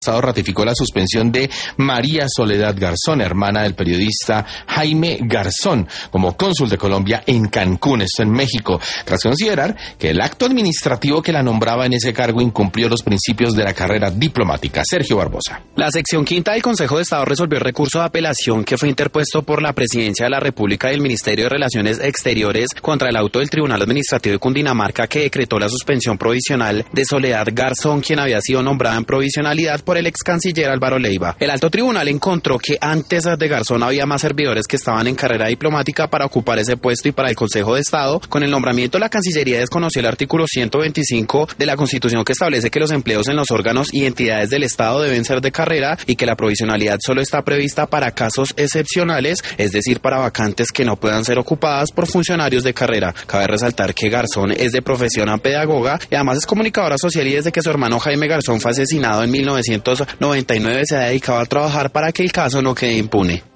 ratificó la suspensión de María Soledad Garzón, hermana del periodista Jaime Garzón, como cónsul de Colombia en Cancún, esto en México, tras considerar que el acto administrativo que la nombraba en ese cargo incumplió los principios de la carrera diplomática. Sergio Barbosa. La sección quinta del Consejo de Estado resolvió el recurso de apelación que fue interpuesto por la Presidencia de la República y el Ministerio de Relaciones Exteriores contra el auto del Tribunal Administrativo de Cundinamarca que decretó la suspensión provisional de Soledad Garzón, quien había sido nombrada en provisionalidad por el ex canciller Álvaro Leiva. El alto tribunal encontró que antes de Garzón había más servidores que estaban en carrera diplomática para ocupar ese puesto y para el Consejo de Estado. Con el nombramiento, la Cancillería desconoció el artículo 125 de la Constitución que establece que los empleos en los órganos y entidades del Estado deben ser de carrera y que la provisionalidad solo está prevista para casos excepcionales, es decir, para vacantes que no puedan ser ocupadas por funcionarios de carrera. Cabe resaltar que Garzón es de profesión pedagoga y además es comunicadora social, y desde que su hermano Jaime Garzón fue asesinado en 1999 se ha dedicado a trabajar para que el caso no quede impune.